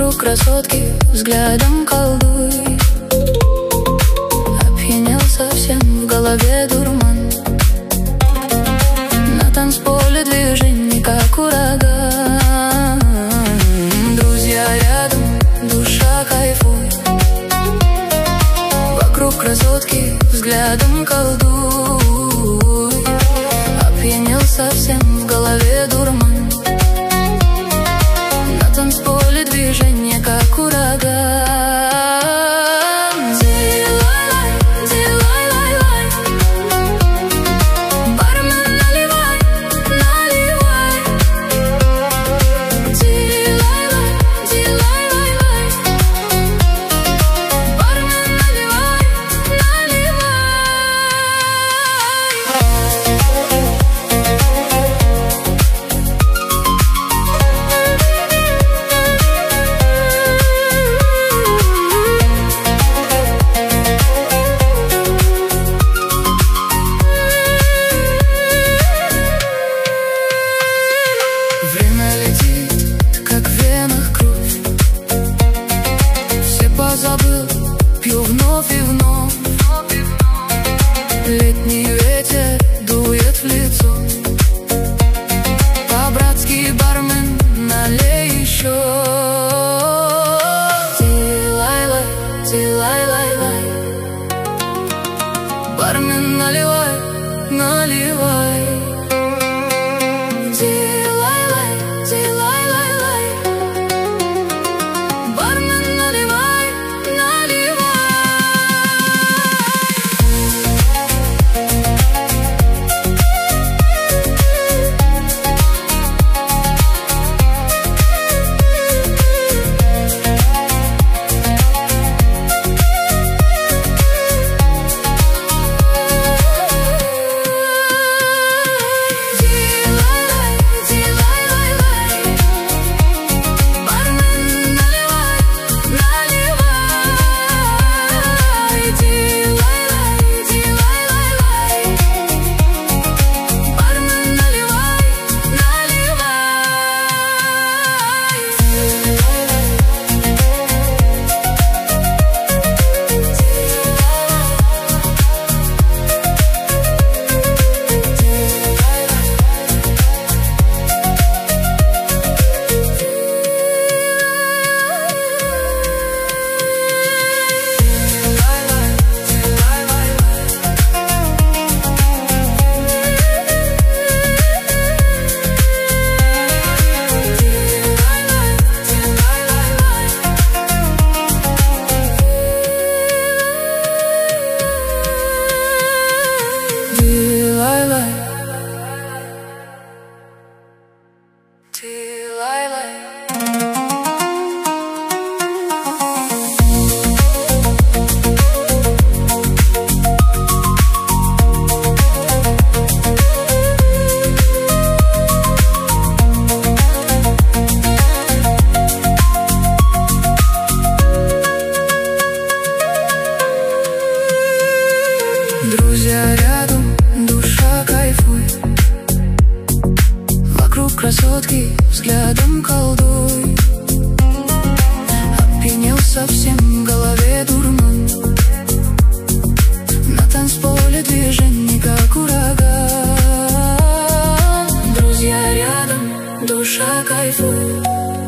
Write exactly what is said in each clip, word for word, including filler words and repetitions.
Вокруг красотки взглядом колдуй. Опьянел совсем, в голове дурман. На танцполе движений, как ураган. Друзья рядом, душа кайфует. Вокруг красотки взглядом колдуй. Опьянел совсем, в голове дурман. На танцполе движение, как ураган. Дилай-лай, дилай-лай-лай. Бармен, наливай, наливай. Дилай-лай, дилай-лай-лай. Бармен, наливай, наливай. Время летит, как в венах кровь. Все позабыл, пью вновь и вновь. Летний ветер дует в лицо. По-братски, бармен, налей еще. Дилай-лай, дилай-лай-лай. Бармен, наливай, наливай. Дилай-лай, дилай-лай-лай. Бармен, наливай, наливай. Друзья рядом, душа кайфует. Вокруг красотки взглядом колдуй. Опьянел совсем, в голове дурман. На танцполе движений, как ураган. Друзья рядом, душа кайфует.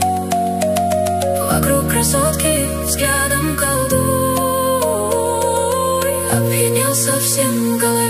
Вокруг красотки взглядом колдуй. Опьянел совсем, в голове